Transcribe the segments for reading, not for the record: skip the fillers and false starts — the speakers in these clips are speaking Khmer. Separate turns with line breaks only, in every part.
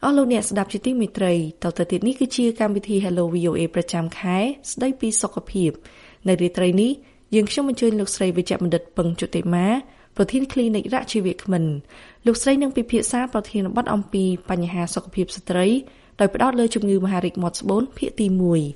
អស់លោកអ្នកស្ដាប់ជាទីមេត្រីតទៅទៀតនេះគឺជាកម្មវិធី Hello VOA ប្រចាំខែស្ដីពីសុខភាពនៅរាត្រីនេះយើងខ្ញុំអញ្ជើញលោកស្រីវិជ្ជបណ្ឌិតពឹងជុតិមាប្រធាន Clinic រកជីវៈគ្មិនលោកស្រីនឹងពិភាក្សាប្រធានបទអំពីបញ្ហាសុខភាពស្ត្រីដោយផ្ដោតលើជំងឺមហារីកមាត់ស្បូនភាគទី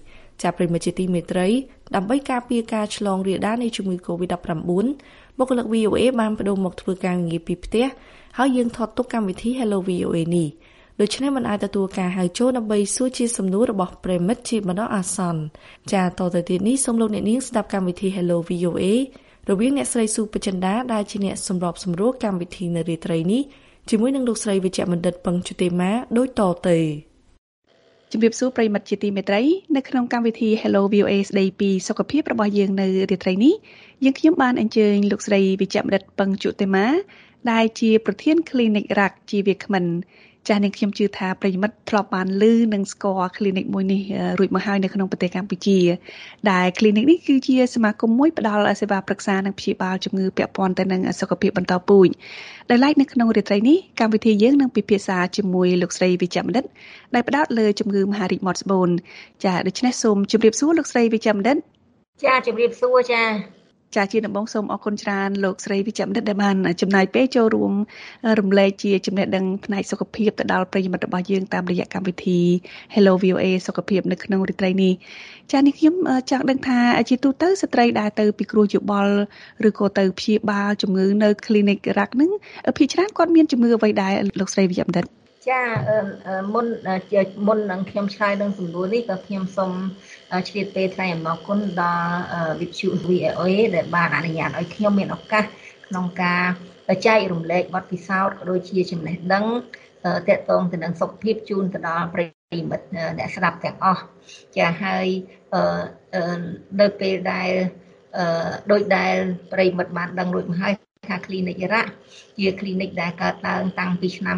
1ចាប់ប្រិមត្តជាទីមេត្រីដើម្បីការពារការឆ្លងរាលដាលនៃជំងឺ COVID-19 បុគ្គលិក VOA បានបដូរមកធ្វើការងារពីផ្ទះហើយយើងថតទុកកម្មវិធី Hello VOA នេះដូច្នេះមិនអាចទទួលការហៅចូលដើម្បីសួរជាសំណួររបស់ប្រិមិត្តជាបណ្ដោះអាសន្នចាតទៅទៀតនេះសូមលោកអ្នកនាងស្ដាប់កម្មវិធី Hello VOA រវាងអ្នកស្រីស៊ូបចិន្តាដែលជាអ្នកសម្របសម្រួលកម្មវិធីនៅរាត្រីនេះជាមួយនឹងលោកស្រីវិជ្ជបណ្ឌិតពឹងជុតិមាដូចតទៅជំរាបសួរប្រិមិត្តជាទីមេត្រីនៅក្នុងកម្មវិធី Hello VOA ស្ដីពីសុខភាពរបស់យើងនៅរាត្រីនេះយើងខ្ញុំបានអញ្ជើញលោកស្រីវិជ្ជបណ្ឌិតពឹងជុតិមាដែលជាប្រធាន Clinic រកជីវៈគ្មិនចាស់នាងខ្ញុំជឿថាប្រិយមិត្តធ្លាប់បានឮនិងស្គាល់ clinic មួយនេះរួចមកហើយនៅក្នុងប្រទេសកម្ពុជាដែល clinic នេះគឺជាសមាគមមួយផ្ដល់សេវាប្រឹក្សានិងព្យាបាលជំងឺពាក់ព័ន្ធទៅនឹងសុខភាពបន្តពូជដែលឡែកនៅក្នុងរាត្រីនេះកម្មវិធីយើងនឹងពិភាក្សាជាមួយលោកស្រីវិជ្ជបណ្ឌិតដែលផ្ដោតលើជំងឺមហារីកមាត់ស្បូនចាដូច្នេះសូមជម្រាបសួរលោកស្រីវិជ្ជបណ្ឌិត
ចាជម្រាបសួរចា
ជាដំបូងសូមអរគុណច្រើនលោកស្រីវិជ្ជបណ្ឌិតដែលបានចំណាយពេលចូលរួមរំលែកជាចំណេះដឹងផ្នែកសុខភាពទៅដល់ប្រិយមិត្តរបស់យើងតាមរយៈកម្មវិធី Hello VOA សុខភាពនៅក្នុងរាត្រីនេះចានេះខ្ញុំចង់ដឹងថាជាទូទៅស្ត្រីដែលទៅពិគ្រោះយោបល់ឬក៏ទៅព្យាបាលជំងឺនៅ clinic រ៉ាក់ហ្នឹងភាគច្រើនគាត់មានជំងឺអ្វីដែរលោកស្រីវិជ្ជបណ្ឌិត
ចាមុននឹងខ្ញុំឆ្លើយនឹងសំណួរនេះក៏ខ្ញុំសូមឆ្លៀតពេលថ្លែងអំណរគុណដល់វិទ្យុ VOA ដែលបានអនុញ្ញាតឲ្យខ្ញុំមានឱកាសក្នុងការចែករំលែកបទពិសោធន៍ក៏ដូចជាចំណេះដឹងទាក់ទងទៅនឹងសុខភាពជូនទៅដល់ប្រិយមិត្តអ្នកស្ដាប់ទាំងអស់ចាហើយនៅពេលដែលដោយដែលប្រិយមិត្តបានដឹងរួចមកហើយថា Clinic រ៉ាក់ជា Clinic ដែលកើតឡើងតាំងពីឆ្នាំ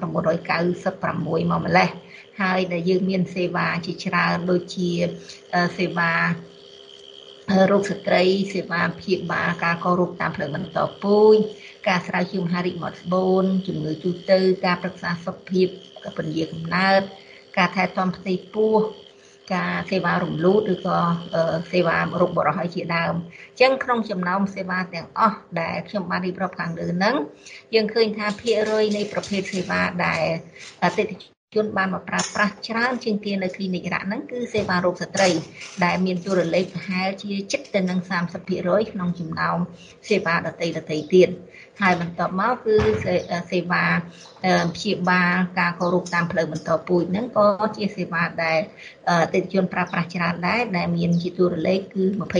1996មកម្លេះហើយដែលយើងមានសេវាជាច្រើនដូចជាសេវារោគស្ត្រីសេវាព្យាបាលការករោគតាមផ្លូវបន្តពូជការស្រាវជ្រាវមហារីកមាត់ស្បូនជំងឺទូទៅការប្រឹក្សាសុខភាពពន្យាកំណើតការថែទាំផ្ទៃពោះការសេវារំលូតឬក៏សេវារោគបរិះឲ្យជាដើមអញ្ចឹងក្នុងចំណោមសេវាទាំងអស់ដែលខ្ញុំបានរៀបរាប់ខាងលើហ្នឹងយើងឃើញថាភាគរយនៃប្រភេទសេវាដែលអតិថិជនបានមកប្រើប្រាស់ច្រើនជាងគេនៅ Clinic រ៉ាក់ហ្នឹងគឺសេវារោគស្ត្រីដែលមានតួលេខប្រហែលជាជិតទៅនឹង 30% ក្នុងចំណោមសេវាដទៃទៀតហើយបន្ទាប់មកគឺសេវាព្យាបាលការករោគតាមផ្លូវបន្តពូជហ្នឹងក៏ជាសេវាដែលអតិថិជនប្រើប្រាស់ច្រើនដែរដែលមានជាតួលេខគឺ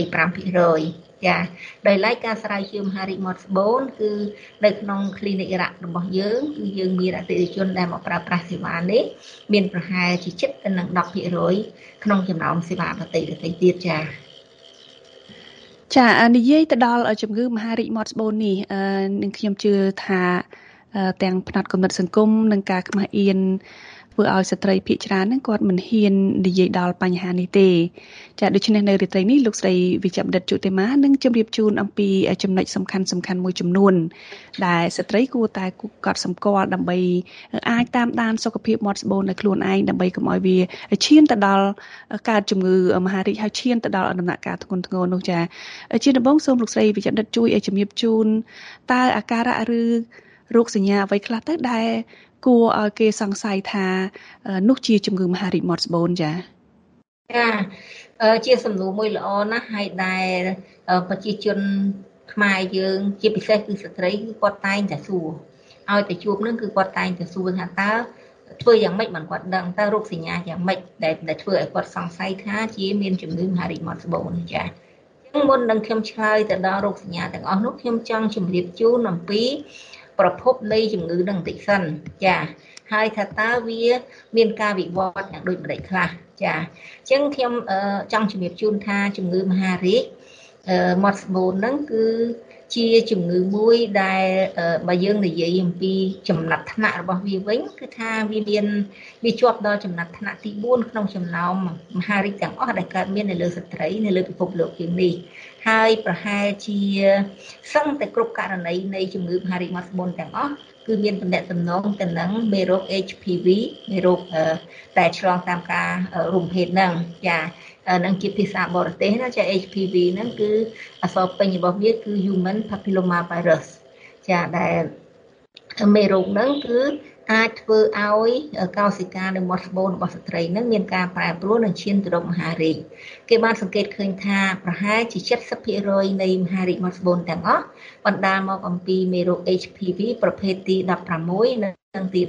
25%ចាដោយឡែកការស្រាវជ្រាវមហារីកមាត់ស្បូនគឺនៅក្នុង Clinic រ៉ាក់របស់យើងគឺយើងមានអតិថិជនដែលមកប្រើប្រាស់សេវានេះមានប្រហែលជាជិតទៅនឹង 10% ក្នុងចំណោមសេវាដទៃទៀត
ចានិយាយទៅដល់ជំងឺមហារីកមាត់ស្បូននេះនឹងខ្ញុំជឿថាទាំងផ្នែកគំនិតសង្គមនិងការខ្មាស់អៀនធ្វើឲ្យស្ត្រីភាគច្រើនហ្នឹងគាត់មិនហ៊ាននិយាយដល់បញ្ហានេះទេចាដូច្នេះនៅរាត្រីនេះលោកស្រីវិជ្ជបណ្ឌិតជុតិមានឹងជម្រាបជូនអំពីចំណុចសំខាន់មួយចំនួនដែលស្ត្រីគួរតែកត់សម្គាល់ដើម្បីអាចតាមដានសុខភាពមាត់ស្បូននៅខ្លួនឯងដើម្បីកុំឲ្យវាឈានទៅដល់កើតជំងឺមហារីកហើយឈានទៅដល់ដំណាក់កាលធ្ងន់ធ្ងរនោះចាជាដំបូងសូមលោកស្រីវិជ្ជបណ្ឌិតជួយឲ្យជម្រាបជូនតើអាការៈឬរោគសញ្ញាអ្វីខ្លះទៅដែលគួរឲ្យគេសង្ស័យថានោះជាជំងឺមហារីកមាត់ស្បូនចា
ជាសំណួរមួយល្អណាស់ហើយដែលប្រជាជនខ្មែរយើងជាពិសេសគឺស្ត្រីគឺគាត់តែងតែសួរឲ្យតែជួបនឹងគឺគាត់តែងតែសួរថាតើធ្វើយ៉ាងម៉េចបានគាត់ដឹងតើរោគសញ្ញាយ៉ាងម៉េចដែលធ្វើឲ្យគាត់សង្ស័យថាជាមានជំងឺមហារីកមាត់ស្បូនចាអញ្ចឹងមុននឹងខ្ញុំឆ្លើយទៅដល់រោគសញ្ញាទាំងអស់នោះខ្ញុំចង់ជម្រាបជូនអំពីប្រភពនៃជំងឺនឹងបន្តិចសិនចាហើយថាតើវាមានការវិវត្តយ៉ាងដូចម្តេចខ្លះចាអញ្ចឹងខ្ញុំចង់ជំរាបជូនថាជំងឺមហារីកមាត់ស្បូនហ្នឹងគឺជាជំងឺមួយដែលបើយើងនិយាយអំពីចំណាត់ថ្នាក់របស់វាវិញគឺថាវាជាប់ដល់ចំណាត់ថ្នាក់ទី4ក្នុងចំណោមមហារីកទាំងអស់ដែលកើតមាននៅលើស្ត្រីនៅលើពិភពលោកយើងនេះហើយប្រហែលជាសឹងតែគ្រប់ករណីនៃជំងឺមហារីកមាត់ត្បូងទាំងអស់គឺមានទំនាក់ទំនងទៅនឹងមេរោគ HPV មេរោគដែលឆ្លងតាមការរួមភេទហ្នឹងចានឹងជាភាសាបរទេសណាចា HPV ហ្នឹងគឺអក្សរពេញរបស់វាគឺ Human Papilloma Virus ចាដែលមេរោគហ្នឹងគឺអាចធ្វើឲ្យកោសិកានៅមាត់ត្បូងរបស់ស្ត្រីហ្នឹងមានការប្រែប្រួលនិងឈានទៅរកមហារីកគេបានសង្កេតឃើញថាប្រហែលជា 70% នៃមហារីកមាត់ត្បូងទាំងអស់បណ្ដាលមកអំពីមេរោគ HPV ប្រភេទទី16និងទី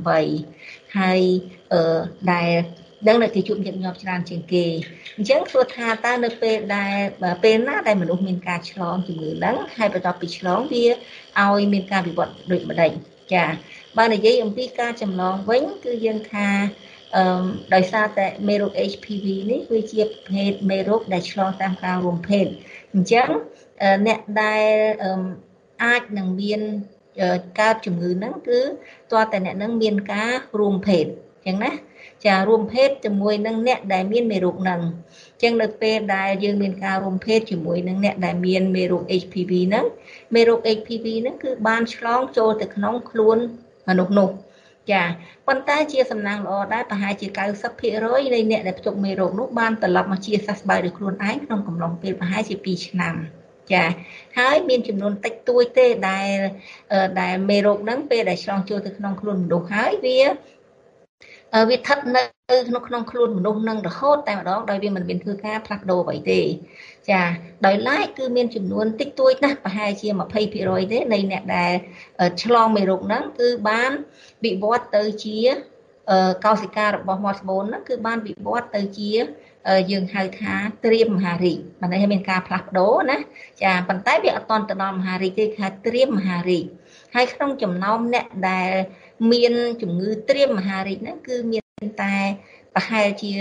18ហើយដែលដឹងនៅគេជួបញឹកញាប់ច្រើនជាងគេអញ្ចឹងព្រោះថាតើនៅពេលណាដែលមនុស្សមានការឆ្លងជំងឺហ្នឹងហើយបន្ទាប់ពីឆ្លងវាឲ្យមានការវិវត្តដូចម្ដេចចាបើនិយាយអំពីការចម្លងវិញគឺយើងថាដោយសារតែមេរោគ HPV នេះគឺជាប្រភេទមេរោគដែលឆ្លងតាមការរួមភេទអញ្ចឹងអ្នកដែលអាចនឹងមានកើតជំងឺហ្នឹងគឺតើតែអ្នកហ្នឹងមានការរួមភេទអញ្ចឹងណាចារួមភេទជាមួយនឹងអ្នកដែលមានមេរោគហ្នឹងអញ្ចឹងនៅពេលដែលយើងមានការរួមភេទជាមួយនឹងអ្នកដែលមានមេរោគ HPV ហ្នឹងមេរោគ HPV ហ្នឹងគឺបានឆ្លងចូលទៅក្នុងខ្លួនមនុស្សនោះចាប៉ុន្តែជាសំណាងល្អដែរប្រហែលជា 90% នៃអ្នកដែលផ្ទុកមេរោគនោះបានត្រឡប់មកជាសះស្បើយដោយខ្លួនឯងក្នុងកំឡុងពេលប្រហែលជា2ឆ្នាំចាហើយមានចំនួនតិចតួចទេដែលមេរោគហ្នឹងពេលដែលឆ្លងចូលទៅក្នុងខ្លួនមនុស្សហើយវាស្ថិតនៅក្នុងខ្លួនមនុស្សនឹងរហូតតែម្ដងដោយវាមិនមានធ្វើការផ្លាស់ប្ដូរអ្វីទេចាដោយឡែកគឺមានចំនួនតិចតួចណាស់ប្រហែលជា 20% ទេនៃអ្នកដែលឆ្លងមេរោគហ្នឹងគឺបានវិវត្តទៅជាកោសិការបស់មាត់ត្បូងហ្នឹងគឺបានវិវត្តទៅជាយើងហៅថាត្រៀមមហារីកបានន័យថាមានការផ្លាស់ប្ដូរណាចាប៉ុន្តែវាអត់ទាន់ទៅដល់មហារីកទេគឺត្រៀមមហារីកហើយក្នុងចំណោមអ្នកដែលមានជំងឺត្រៀមមហារីកហ្នឹងគឺមានតែប្រហែលជា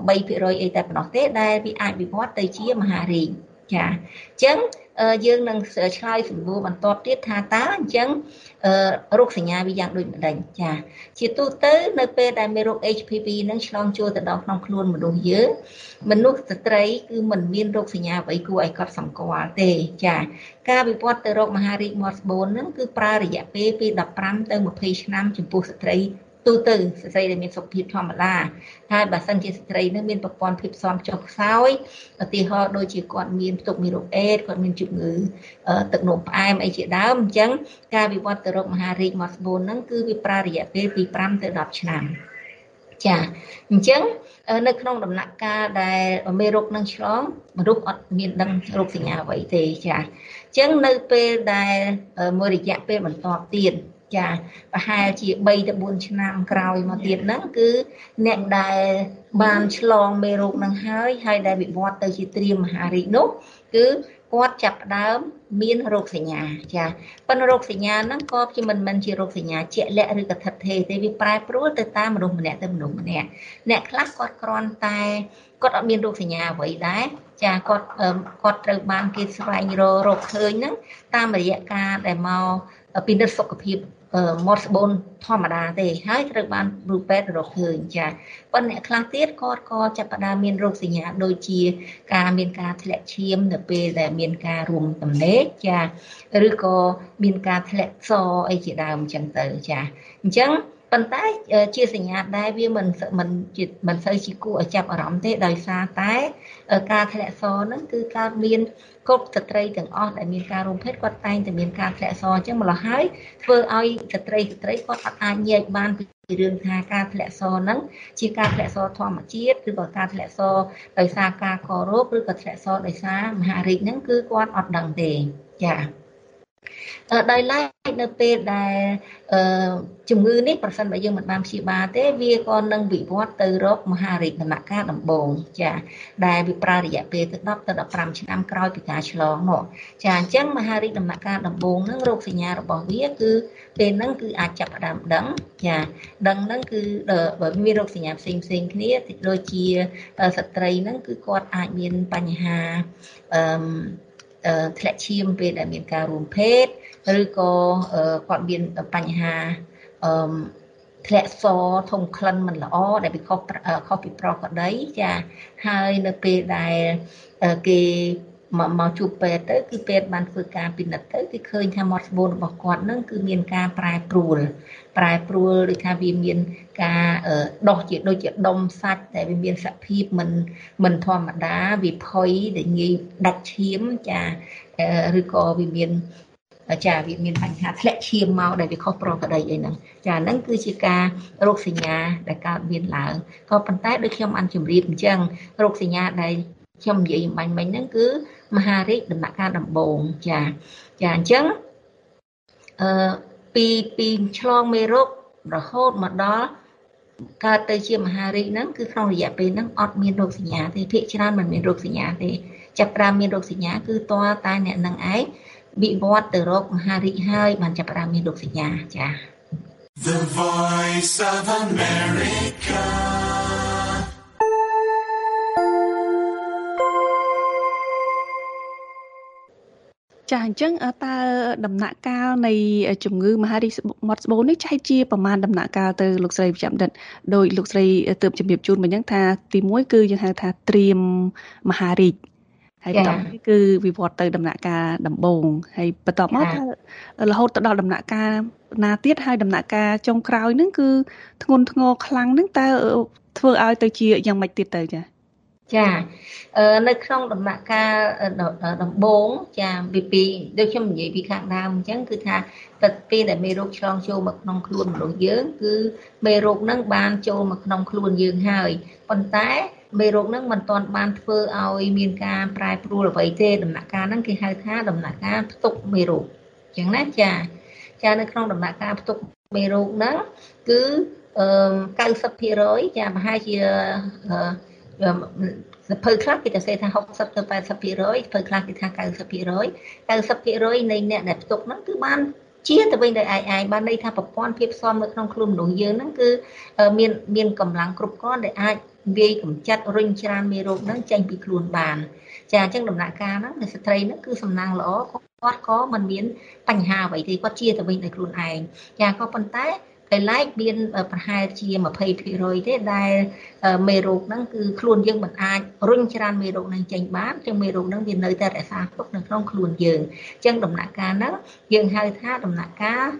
8% អីតែប៉ុណ្ណោះទេដែលវាអាចវិវត្តទៅជាមហារីកចាអញ្ចឹងយើងនឹងឆ្លើយសំណួរបន្តទៀតថាតើអញ្ចឹងរោគសញ្ញាវាយ៉ាងដូចម្ដេចចាជាទូទៅនៅពេលដែលមេរោគ HPV នឹងឆ្លងចូលទៅដល់ក្នុងខ្លួនមនុស្សយើងមនុស្សស្ត្រីគឺមិនមានរោគសញ្ញាអ្វីគួរឲ្យកត់សម្គាល់ទេចាការវិវត្តទៅរកមហារីកមាត់ត្បូងនឹងគឺប្រើរយៈពេលពី15ទៅ20ឆ្នាំចំពោះស្ត្រីទូទៅស្ត្រីដែលមានសុខភាពធម្មតាហើយបើសិនជាស្ត្រីនឹងមានប្រព័ន្ធភាពស៊ាំចុះខ្សោយឧទាហរណ៍ដូចជាគាត់មានផ្ទុកមេរោគអេដគាត់មានជំងឺទឹកនោមផ្អែមអីជាដើមអញ្ចឹងការវិវត្តទៅរកមហារីកមាត់ត្បូងហ្នឹងគឺវាប្រើរយៈពេលពី5ទៅ10ឆ្នាំចាអញ្ចឹងនៅក្នុងដំណាក់កាលដែលមេរោគនឹងឆ្លងមនុស្សអត់មានដឹងរោគសញ្ញាអ្វីទេចាអញ្ចឹងនៅពេលដែលមួយរយៈពេលបន្តទៀតចាប្រហែលជា3ទៅ4ឆ្នាំក្រោយមកទៀតហ្នឹងគឺអ្នកដែលបានឆ្លងមេរោគនឹងហើយដែលវិវត្តទៅជាត្រៀមមហារីកនោះគឺគាត់ចាប់ផ្ដើមមានរោគសញ្ញាចាប៉ុន្តែរោគសញ្ញាហ្នឹងក៏ជាមិនជារោគសញ្ញាជាក់លាក់ឬក៏ថិតថេរទេវាប្រែប្រួលទៅតាមមនុស្សម្នាក់ទៅមនុស្សម្នាក់អ្នកខ្លះគាត់គ្រាន់តែគាត់អត់មានរោគសញ្ញាអ្វីដែរចាគាត់ត្រូវបានគេស្វែងរកឃើញហ្នឹងតាមរយៈការដែលមកពិនិត្យសុខភាពមាត់ត្បូងធម្មតាទេហើយត្រូវបានគ្រូពេទ្យរកឃើញចាប៉ុន្តែអ្នកខ្លះទៀតគាត់ក៏ចាប់ផ្ដើមមានរោគសញ្ញាដូចជាការមានការធ្លាក់ឈាមនៅពេលដែលមានការរួមទំនេរចាឬក៏មានការធ្លាក់សអីជាដើមអញ្ចឹងទៅចាអញ្ចឹងប៉ុន្តែជាសញ្ញាដែរវាមិនសូវជាគួរឲ្យចាប់អារម្មណ៍ទេដោយសារតែការធ្លាក់សហ្នឹងគឺកើតមានគ្រប់ស្ត្រីទាំងអស់ដែលមានការរួមភេទគាត់តែងតែមានការធ្លាក់សអញ្ចឹងម្ល៉េះហើយធ្វើឲ្យស្ត្រីគាត់អត់អាចញែកបានពីរឿងថាការធ្លាក់សហ្នឹងជាការធ្លាក់សធម្មជាតិឬក៏ការធ្លាក់សដោយសារការករោគឬក៏ធ្លាក់សដោយសារមហារីកហ្នឹងគឺគាត់អត់ដឹងទេចាដោយឡែកនៅពេលដែលជំងឺនេះប្រសិនបើយើងមិនបានព្យាបាលទេវាក៏នឹងវិវត្តទៅរកមហារីកដំណាក់កាលដំបូងចាដែលវាប្រើរយៈពេលទៅ10ទៅ15ឆ្នាំក្រោយពីការឆ្លងមកចាអញ្ចឹងមហារីកដំណាក់កាលដំបូងហ្នឹងរោគសញ្ញារបស់វាគឺពេលហ្នឹងគឺអាចចាប់ផ្ដើមដឹងចាដឹងហ្នឹងគឺបើមានរោគសញ្ញាផ្សេងគ្នាដូចជាស្ត្រីហ្នឹងគឺគាត់អាចមានបញ្ហាធ្លាក់ឈាមពេលដែលមានការរួមភេទឬក៏គាត់មានបញ្ហាធ្លាក់សធំក្លិនមិនល្អដែលវាខុសពីប្រក្រតីចាហើយនៅពេលដែលគេមកជួបពេទ្យទៅគឺពេទ្យបានធ្វើការពិនិត្យទៅគឺឃើញថាមាត់ស្បូនរបស់គាត់ហ្នឹងគឺមានការប្រែប្រួលដូចថាវាមានការដុះជាដូចជាដុំសាច់តែវាមានសភាពមិនធម្មតាវាផុយដែលងាយដាច់ឈាមចាឬក៏វាមានបញ្ហាធ្លាក់ឈាមមកដែលវាខុសប្រក្រតីអីហ្នឹងចាហ្នឹងគឺជាការរោគសញ្ញាដែលកើតមានឡើងក៏ប៉ុន្តែដូចខ្ញុំបានជម្រាបអញ្ចឹងរោគសញ្ញាដែលខ្ញុំនិយាយអំបញ្ញមិញហ្នឹងគឺមហារីកដំណាក់កាលដំបូងចាអញ្ចឹងពីឆ្លងមេរោគរហូតមកដល់កើតទៅជាមហារីកហ្នឹងគឺក្នុងរយៈពេលហ្នឹងអត់មានរោគសញ្ញាទេភាគច្រើនមិនមានរោគសញ្ញាទេចាប់ផ្ដើមមានរោគសញ្ញាគឺតើតែអ្នកនឹងឯងវិវត្តទៅរកមហារីកហើយបានចាប់ផ្ដើមមានរោគសញ្ញាចា
The Voice of America
ចាអញ្ចឹងតើដំណាក់កាលនៃជំងឺមហារីកមាត់ស្បូននេះចែកជាប្រមាណដំណាក់កាលទៅលោកស្រីវិជ្ជបណ្ឌិតដោយលោកស្រីទើបជំរាបជូនមកអញ្ចឹងថាទី1គឺយើងហៅថាត្រៀមមហារីកហើយបន្តមកគឺវិវត្តទៅដំណាក់កាលដំបូងហើយបន្តមកថារហូតទៅដល់ដំណាក់កាលណាទៀតហើយដំណាក់កាលចុងក្រោយហ្នឹងគឺធ្ងន់ធ្ងរខ្លាំងហ្នឹងតើធ្វើឲ្យទៅជាយ៉ាងម៉េចទៀតទៅចា
នៅក្នុងដំណាក់កាលដំបូងចាពីដូចខ្ញុំនិយាយពីខាងដើមអញ្ចឹងគឺថាទឹកពេលដែលមេរោគឆ្លងចូលមកក្នុងខ្លួនមនុស្សយើងគឺមេរោគហ្នឹងបានចូលមកក្នុងខ្លួនយើងហើយប៉ុន្តែមេរោគហ្នឹងមិនទាន់បានធ្វើឲ្យមានការប្រែប្រួលអ្វីទេដំណាក់កាលហ្នឹងគេហៅថាដំណាក់កាលផ្ទុកមេរោគអញ្ចឹងណាចានៅក្នុងដំណាក់កាលផ្ទុកមេរោគហ្នឹងគឺ90% ចាប្រហែលជាសភៅខ្លះគេទៅថា60ទៅ80%សភៅខ្លះគេថា90% នៃអ្នកដែលផ្ទុកហ្នឹងគឺបានជាទៅវិញដោយឯងបានន័យថាប្រព័ន្ធភាពស៊ាំនៅក្នុងខ្លួនមនុស្សយើងហ្នឹងគឺមានកម្លាំងគ្រប់គ្រាន់ដែលអាចវាយកម្ចាត់រុញច្រានមេរោគហ្នឹងចេញពីខ្លួនបានចាអញ្ចឹងដំណាក់កាលហ្នឹងស្ត្រីហ្នឹងគឺសំណាងល្អគាត់ក៏មិនមានបញ្ហាអ្វីទេគាត់ជាទៅវិញដោយខ្លួនឯងចាក៏ប៉ុន្តែតែឡែកមានប្រហែលជា 20% ទេដែលមេរោគហ្នឹងគឺខ្លួនយើងមិនអាចរុញច្រានមេរោគហ្នឹងចេញបានចឹងមេរោគហ្នឹងវានៅតែរក្សាទុកនៅក្នុងខ្លួនយើងចឹងដំណាក់កាលហ្នឹងយើងហៅថាដំណាក់កាល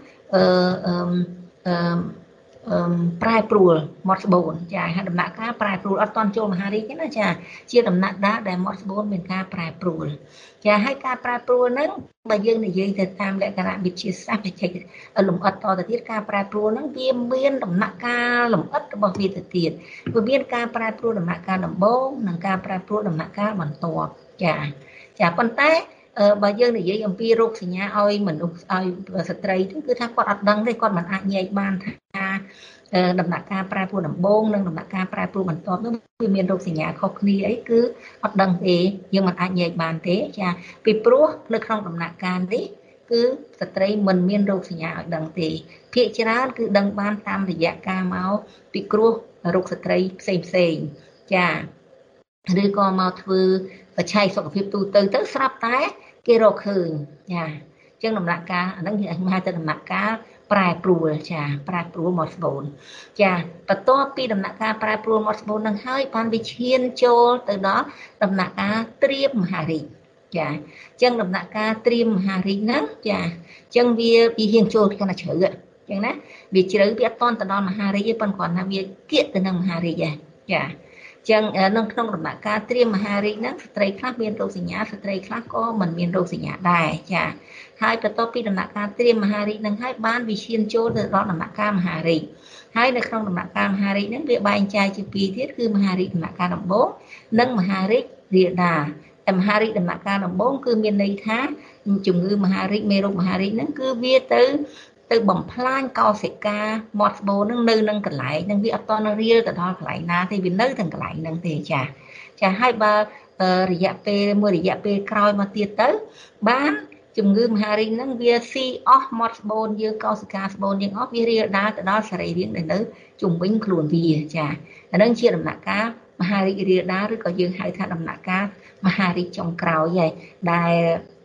ប្រែប្រួលមាត់ស្បូនចាហៅដំណាក់កាលប្រែប្រួលអត់តន់ចូលមហារីកទេណាចាជាដំណាក់ដែលមាត់ស្បូនមានការប្រែប្រួលចាហើយការប្រែប្រួលហ្នឹងបើយើងនិយាយទៅតាមលក្ខណៈវិទ្យាសាស្ត្របច្ចេកលម្អិតតទៅទៀតការប្រែប្រួលហ្នឹងវាមានដំណាក់កាលលម្អិតរបស់វាទៅទៀតវាមានការប្រែប្រួលដំណាក់កាលដំបូងនិងការប្រែប្រួលដំណាក់កាលបន្ទាប់ចាប៉ុន្តែបើយើងនិយាយអំពីរោគសញ្ញាឲ្យមនុស្សឲ្យស្ត្រីគឺថាគាត់អត់ដឹងទេគាត់មិនអាចញែកបានថាដំណាក់កាលប្រែប្រួលដំបូងនិងដំណាក់កាលប្រែប្រួលបន្ទាប់នោះវាមានរោគសញ្ញាខុសគ្នាអីគឺអត់ដឹងទេយើងមិនអាចញែកបានទេចាពីព្រោះនៅក្នុងដំណាក់កាលនេះគឺស្ត្រីមិនមានរោគសញ្ញាឲ្យដឹងទេភាគច្រើនគឺដឹងបានតាមរយៈការមកពិគ្រោះរោគស្ត្រីផ្សេងចាឬក៏មកធ្វើឆែកសុខភាពទូទៅស្រាប់តែគេរកឃើញចាអញ្ចឹងដំណាក់កាលអាហ្នឹងគេហៅថាដំណាក់កាលប្រែប្រួលចាប្រែប្រួលមាត់ស្បូនចាបន្ទាប់ពីដំណាក់កាលប្រែប្រួលមាត់ស្បូននឹងហើយបានវាឈានចូលទៅដល់ដំណាក់កាលត្រៀមមហារីកចាអញ្ចឹងដំណាក់កាលត្រៀមមហារីកហ្នឹងចាអញ្ចឹងវាហ៊ានចូលកាន់តែជ្រៅអញ្ចឹងណាវាជ្រៅវាអត់តន់ទៅដល់មហារីកទេប៉ុន្តែគ្រាន់តែវាគៀកទៅនឹងមហារីកឯងចាចឹងនៅក្នុងដំណាក់កាលត្រៀមមហារីកហ្នឹងស្ត្រីខ្លះមានរោគសញ្ញាស្ត្រីខ្លះក៏មិនមានរោគសញ្ញាដែរចាហើយបន្ទាប់ពីដំណាក់កាលត្រៀមមហារីកហ្នឹងហើយបានវិឈានចូលទៅដល់ដំណាក់កាលមហារីកហើយនៅក្នុងដំណាក់កាលមហារីកហ្នឹងវាបែងចែកជាពីរទៀតគឺមហារីកដំណាក់កាលដំបូងនិងមហារីករាលដាលតែមហារីកដំណាក់កាលដំបូងគឺមានន័យថាជំងឺមហារីកមេរោគមហារីកហ្នឹងគឺវាទៅបំផ្លាញកោសិកាមាត់ស្បូននឹងនៅនឹងកន្លែងនឹងវាអត់តន់រៀលទៅដល់កន្លែងណាទេវានៅទាំងកន្លែងហ្នឹងទេចាហើយបើរយៈពេលក្រោយមកទៀតទៅបានជំងឺមហារីកហ្នឹងវាស៊ីអស់មាត់ស្បូនយើងកោសិកាស្បូនយើងអស់វារៀលដាលទៅដល់សរីរាង្គដែលនៅជុំវិញខ្លួនវាចាអាហ្នឹងជាដំណាក់កាលមហារីករាលដាលឬក៏យើងហៅថាដំណាក់កាលមហារីកចុងក្រោយហើយដែល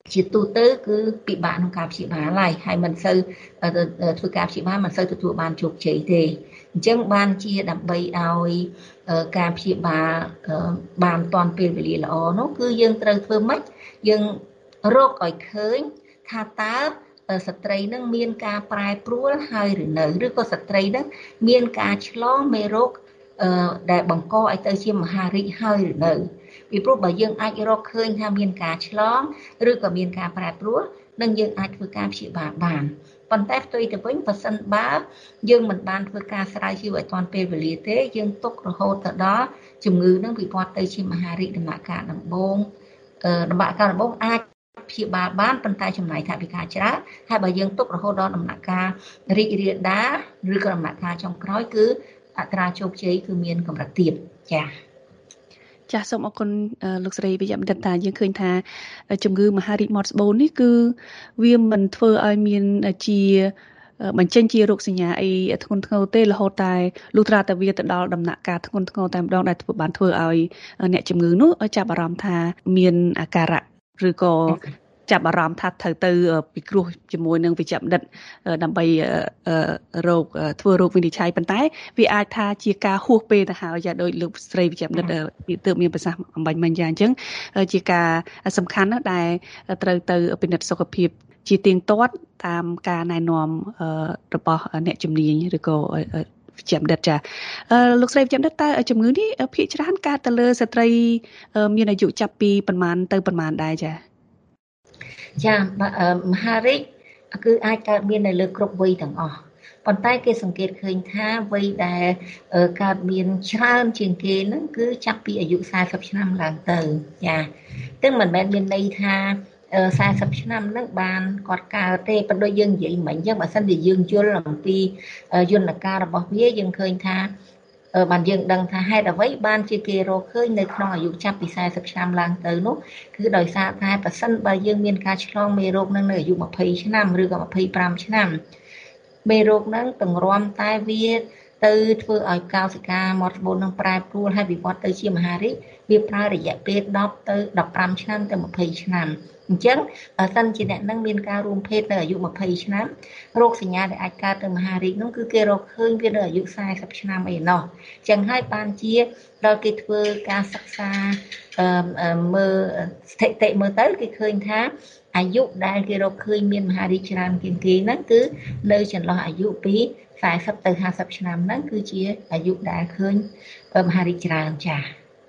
ជាទូទៅគឺពិបាកក្នុងការព្យាបាលហើយមិនសូវធ្វើការព្យាបាលមិនសូវទទួលបានជោគជ័យទេអញ្ចឹងបានជាដើម្បីឲ្យការព្យាបាលបានទាន់ពេលវេលាល្អនោះគឺយើងត្រូវធ្វើម៉េចយើងរកឲ្យឃើញថាតើស្ត្រីនឹងមានការប្រែប្រួលហើយឬនៅឬក៏ស្ត្រីនឹងមានការឆ្លងមេរោគដែលបង្កឲ្យទៅជាមហារីកហើយឬនៅពីព្រោះបើយើងអាចរកឃើញថាមានការឆ្លងឬក៏មានការប្រែប្រួលនឹងយើងអាចធ្វើការព្យាបាលបានប៉ុន្តែផ្ទុយទៅវិញបើសិនបើយើងមិនបានធ្វើការស្រាវជ្រាវឲ្យទាន់ពេលវេលាទេយើងទុករហូតទៅដល់ជំងឺនឹងវិវត្តទៅជាមហារីកដំណាក់កាលដំបូងអាចព្យាបាលបានប៉ុន្តែចំណាយថវិកាច្រើនហើយបើយើងទុករហូតដល់ដំណាក់កាលរីករាលដាលឬក៏ដំណាក់កាលចុងក្រោយគឺអត្រាជោគជ័យគឺមានកម្រិតទាបចា៎
ចាសសូមអរគុណលោកស្រីវិជ្ជបណ្ឌិតតាយើងឃើញថាជំងឺមហារីកមាត់ស្បូននេះគឺវាមិនធ្វើឲ្យមានជាបញ្ចេញជារោគសញ្ញាអីធ្ងន់ធ្ងរទេរហូតតែលុះត្រាតែវាទៅដល់ដំណាក់កាលធ្ងន់ធ្ងរតែម្ដងដែលបានធ្វើឲ្យអ្នកជំងឺនោះចាប់អារម្មណ៍ថាមានអាការៈឬក៏ចាប់អារម្មណ៍ថាត្រូវទៅពិគ្រោះជាមួយនឹងវិជ្ជបណ្ឌិតដើម្បីធ្វើរោគវិនិច្ឆ័យប៉ុន្តែវាអាចថាជាការហួសពេលទៅហើយយ៉ាងដូចលោកស្រីវិជ្ជបណ្ឌិតទើបមានប្រសាសន៍អំបញ្ញមិញយ៉ាងអញ្ចឹងជាការសំខាន់ណាស់ដែលត្រូវទៅពិនិត្យសុខភាពជាទៀងទាត់តាមការណែនាំរបស់អ្នកជំនាញឬក៏វិជ្ជបណ្ឌិតចាលោកស្រីវិជ្ជបណ្ឌិតតើជំងឺនេះភាគច្រើនកើតទៅលើស្ត្រីមានអាយុចាប់ពីប៉ុន្មានទៅប៉ុន្មានដែរចា
មហារីកគឺអាចកើតមាននៅលើគ្រប់វ័យទាំងអស់ប៉ុន្តែគេសង្កេតឃើញថាវ័យដែលកើតមានច្រើនជាងគេហ្នឹងគឺចាប់ពីអាយុ40ឆ្នាំឡើងទៅចាទាំងមិនមែនមានន័យថា40ឆ្នាំហ្នឹងបានគាត់កើតទេប៉ុន្តែយើងនិយាយមិញអញ្ចឹងបើសិនជាយើងយល់អំពីយន្តការរបស់វាយើងឃើញថាបានយើងដឹងថាហេតុអ្វីបានជាគេរកឃើញនៅក្នុងអាយុចាប់ពី40ឆ្នាំឡើងទៅនោះគឺដោយសារតែប្រសិនបើយើងមានការឆ្លងមេរោគនឹងនៅអាយុ20ឆ្នាំឬក៏25ឆ្នាំមេរោគហ្នឹងតម្រាំតែវាទៅធ្វើឲ្យកោសិកាមាត់ស្បូននឹងប្រែប្រួលហើយវិវត្តទៅជាមហារីកវាប្រើរយៈពេល10ទៅ15ឆ្នាំទៅ20ឆ្នាំអញ្ចឹងបើសិនជាអ្នកនឹងមានការរួមភេទនៅអាយុ20ឆ្នាំរោគសញ្ញាដែលអាចកើតទៅមហារីកនោះគឺគេរកឃើញវានៅអាយុ40ឆ្នាំអីណោះអញ្ចឹងហើយបានជាដល់គេធ្វើការសិក្សាមើលស្ថិតិមើលទៅគេឃើញថាអាយុដែលគេរកឃើញមានមហារីកច្រើនជាងគេហ្នឹងគឺនៅចន្លោះអាយុពី40ទៅ50ឆ្នាំហ្នឹងគឺជាអាយុដែលឃើញមហារីកច្រើនចា៎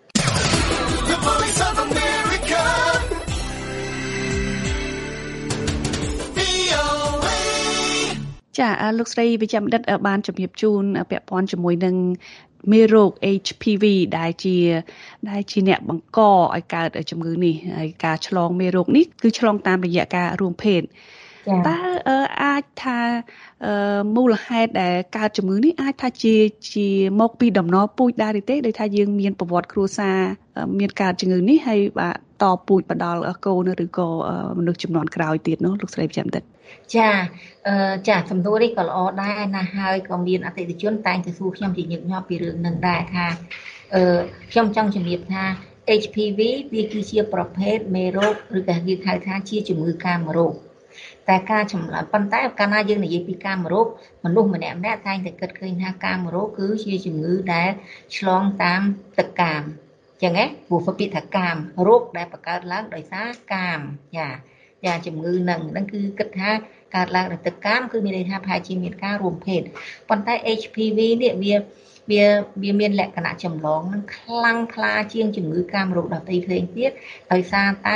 ចាលោកស្រីវិជ្ជបណ្ឌិតបានជម្រាបជូនពាក់ព័ន្ធជាមួយនឹងមេរោគ HPV ដែលជាអ្នកបង្កឲ្យកើតជំងឺនេះហើយការឆ្លងមេរោគនេះគឺឆ្លងតាមរយៈការរួមភេទតើអាចថាមូលហេតុដែលកើតជំងឺនេះអាចថាជាមកពីដំណរពូជដែរទេដោយថាយើងមានប្រវត្តិគ្រួសារមានកើតជំងឺនេះហើយបាទតពូជបដល់កូនឬក៏មនុស្សចំនួនក្រោយទៀតនោះលោកស្រីវិជ្ជបណ្ឌិត
ចាសំណួរនេះក៏ល្អដែរណាហើយក៏មានអតិថិជនតែងទៅសួរខ្ញុំជាញឹកញាប់ពីរឿងនឹងដែរថាខ្ញុំចង់ជំរាបថា HPV វាគឺជាប្រភេទមេរោគឬក៏គេហៅថាជាជំងឺកាមរោគតែការចម្លើយប៉ុន្តែកាលណាយើងនិយាយពីកាមរោគមនុស្សម្នាក់តែងតែគិតឃើញថាកាមរោគគឺជាជំងឺដែលឆ្លងតាមទឹកកាមចឹងហ៎ព្រោះពាក្យថាកាមរោគដែលបង្កើតឡើងដោយសារកាមចាជំងឺហ្នឹងគឺគិតថាកើតឡើងដោយទឹកកាមគឺមានន័យថាប្រហែលជាមានការរួមភេទប៉ុន្តែ HPV នេះវាមានលក្ខណៈចម្លងនឹងខ្លាំងក្លាជាងជំងឺកាមរោគដទៃផ្សេងទៀតដោយសារតែ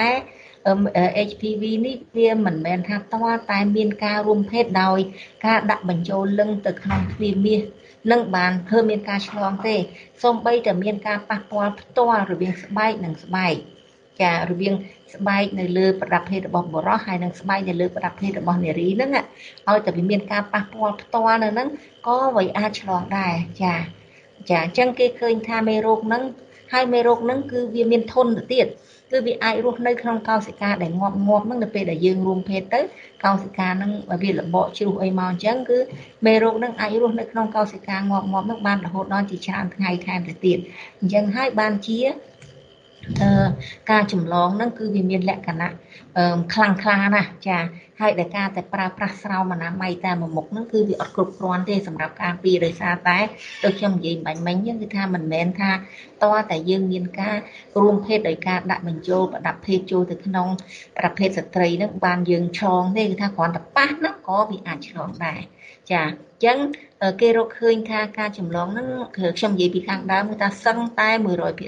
HPV នេះវាមិនមែនថាតើតែមានការរួមភេទដោយការដាក់បញ្ចូលលឹងទៅក្នុងទ្វារមាសនឹងបានធ្វើមានការឆ្លងទេសូម្បីតែមានការប៉ះពាល់ផ្ទាល់រវាងស្បែកនិងស្បែកចារវាងស្បែកនៅលើប្រដាប់ភេទរបស់បុរសហើយនិងស្បែកនៅលើប្រដាប់ភេទរបស់នារីហ្នឹងឲ្យតែវាមានការប៉ះពាល់ផ្ទាល់នៅហ្នឹងក៏វាអាចឆ្លងដែរចាអញ្ចឹងគេឃើញថាមេរោគហ្នឹងហើយមេរោគហ្នឹងគឺវាមានធន់ទៅទៀតគឺវាអាចរស់នៅក្នុងកោសិកាដែលងាប់ហ្នឹងនៅពេលដែលយើងរួមភេទទៅកោសិកាហ្នឹងវាលបកជ្រុះអីមកអញ្ចឹងគឺមេរោគហ្នឹងអាចរស់នៅក្នុងកោសិកាងាប់ហ្នឹងបានរហូតដល់ជាច្រើនថ្ងៃថែមទៅទៀតអញ្ចឹងហើយបានជាការចម្លងហ្នឹងគឺវាមានលក្ខណៈខ្លាំងក្លាណាស់ចាហើយដែលការតែប្រើប្រាស់ស្រោមអនាម័យតែមួយមុខហ្នឹងគឺវាអត់គ្រប់គ្រាន់ទេសម្រាប់ការពារដោយសារតែដូចខ្ញុំនិយាយបាញ់មិញហ្នឹងគឺថាមិនមែនថាតើតែយើងមានការរួមភេទដោយការដាក់បញ្ចូលប្រដាប់ភេទចូលទៅក្នុងប្រភេទស្ត្រីហ្នឹងបានយើងឆ្លងទេគឺថាគ្រាន់តែប៉ះហ្នឹងក៏វាអាចឆ្លងដែរចាអញ្ចឹងគេរកឃើញថាការចម្លងហ្នឹងខ្ញុំនិយាយពីខាងដើមគឺថាសឹងតែ 100%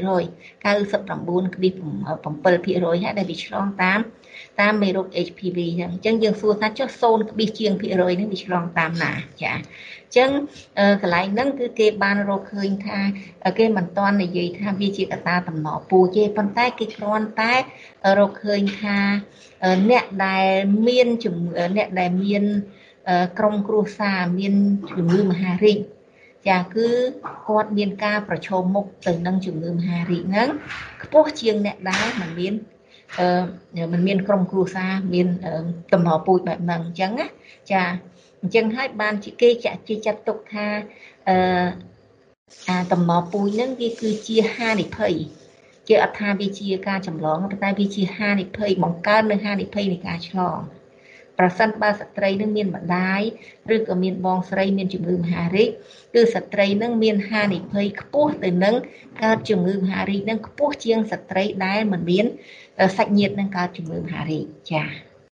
99.7% ហើយដែលវាឆ្លងតាមមេរោគ HPV ហ្នឹងអញ្ចឹងយើងសួរថាចុះ0.ជាងភាគរយហ្នឹងវាឆ្លងតាមណាចាអញ្ចឹងកន្លែងហ្នឹងគឺគេបានរកឃើញថាគេមិនទាន់និយាយថាវាជាកត្តាតំណពូជទេប៉ុន្តែគេគ្រាន់តែរកឃើញថាអ្នកដែលមានអ្នកដែលមានក្រុមគ្រួសារមានជំងឺមហារីកចាគឺគាត់មានការប្រឈមមុខទៅនឹងជំងឺមហារីកហ្នឹងខ្ពស់ជាងអ្នកដែលមិនមានក្រុមគ្រួសារមានតំណពូជបែបហ្នឹងអញ្ចឹងណាចាអញ្ចឹងហើយបានគេចាត់ទុកថាតំណពូជហ្នឹងវាគឺជាហានិភ័យគេអត់ថាវាជាការចម្លងប៉ុន្តែវាជាហានិភ័យបង្កើននៅហានិភ័យនៃការឆ្លងប្រសិនបើស្ត្រីនឹងមានម្ដាយឬក៏មានបងស្រីមានជំងឺមហារីកគឺស្ត្រីនឹងមានហានិភ័យខ្ពស់ទៅនឹងកើតជំងឺមហារីកនឹងខ្ពស់ជាងស្ត្រីដែលមិនមានសាច់ញាតិនឹងកើតជំងឺមហារីកចា៎